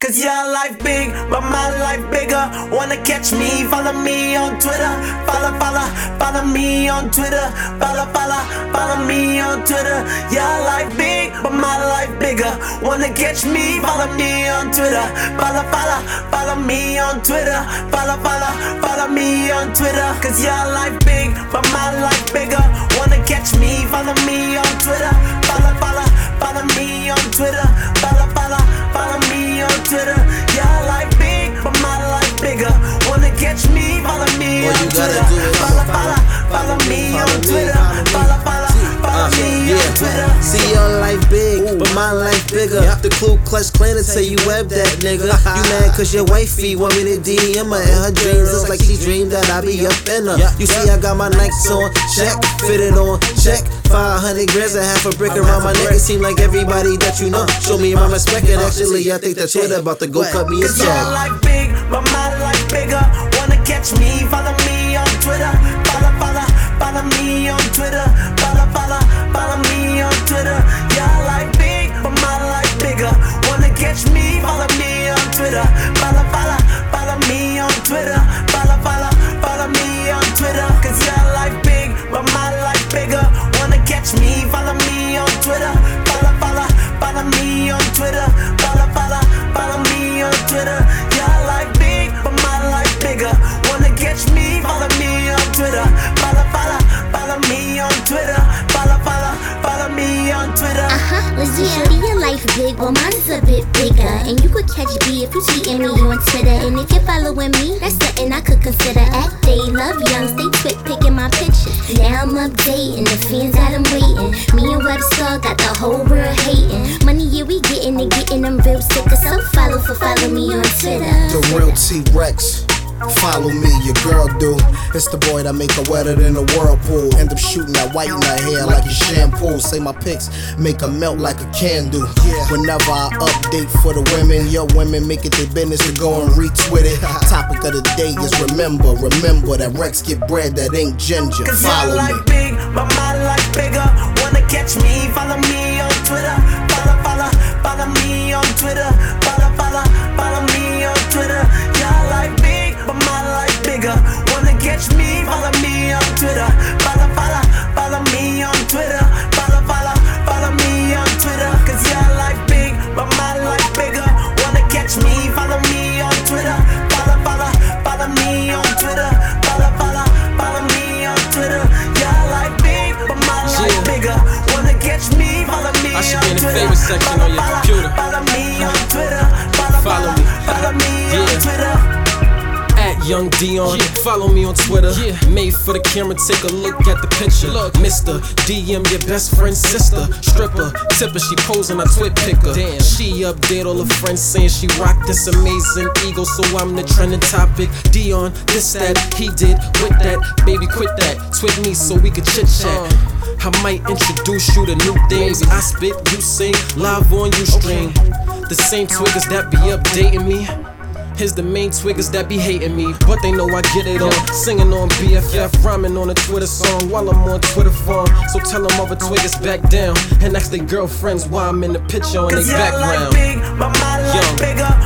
Cause your life big, but my life bigger. Wanna catch me? Follow me on Twitter. Follow me on Twitter. Follow me on Twitter. Your life big, but my life bigger. Wanna catch me? Follow me on Twitter. Follow me on Twitter. Follow me on Twitter. Cause your life big, but my life bigger. Wanna catch me? Follow me on Twitter. Follow me on Twitter. Follow me on Twitter. Your life big, but my life bigger. Wanna catch me? Follow me on Twitter. Follow me on Twitter. Follow me on Twitter. See your life big, but my life bigger. The Ku Klux Klan and say you web that nigga. You mad cause your wifey want me to DM her in her dreams. It's like she dreamed that I be up in her. You see I got my Nikes on, check, fitted on, check. 500 grams and half a brick around my neck. It seem like everybody that you know show me my respect. And actually I think that Twitter about to go cut me a check. Your life big, but my life bigger. Wanna catch me? Follow me on Twitter. Follow me on Twitter. Follow me on Twitter. Your life big, but my life bigger. Wanna catch me? Follow me on Twitter. Follow me on Twitter. Follow me on Twitter. Cause your life big, but my life bigger. Wanna catch me? Follow me on Twitter. Follow me on Twitter. Follow me on Twitter. Your life big, but my life bigger. Wanna catch me? Follow me on Twitter. Follow me on Twitter. Follow me on Twitter. Lizzie, your life big, well mine's a bit bigger. And you could catch B if you tweeting me on Twitter. And if you're following me, that's something I could consider. Act day, love young, stay twit picking my pictures. Now I'm updating, the fans got them waiting. Me and Webstar got the whole world hating. Money, yeah, we getting it, getting them real sicker. So follow me on Twitter. The real T-Rex. Follow me, your girl do. It's the boy that make her wetter than a whirlpool. End up shooting that white in her hair like a shampoo. Say my pics make her melt like a candle. Whenever I update for the women, your women make it their business to go and retweet it. Topic of the day is remember that Rex get bread that ain't ginger. Cause follow your life big, but my life bigger. Wanna catch me? Follow me on Twitter. Follow me on Twitter. Follow me on Twitter. Your life big, but my life bigger. Wanna catch me? Follow me on Twitter. Follow me on Twitter. Follow me on Twitter. Cause your life big, but my life bigger. Wanna catch me? Follow me on Twitter. Follow me on Twitter. Follow me on Twitter. Your life big, but my life bigger. Wanna catch me? Follow me on Twitter. I should be in the favorite section on your computer. Follow me on Twitter. Follow me. Follow me on Twitter. At Young Dion, follow me on Twitter. Made for the camera, take a look at the picture. Mr. DM, your best friend's sister. Stripper, tipper, she posing, I twit picker. She update all her friends saying she rocked this amazing ego, so I'm the trending topic. Dion, this, that, he did with that. Baby, quit that, twit me so we could chit chat. I might introduce you to new things. I spit, you sing, live on you stream. The same twiggers that be updating me. Here's the main twiggers that be hating me, but they know I get it on. Singing on BFF, rhyming on a Twitter song while I'm on Twitter farm. So tell them other twiggers back down and ask their girlfriends why I'm in the picture in their background. Cause your life big, but my life bigger.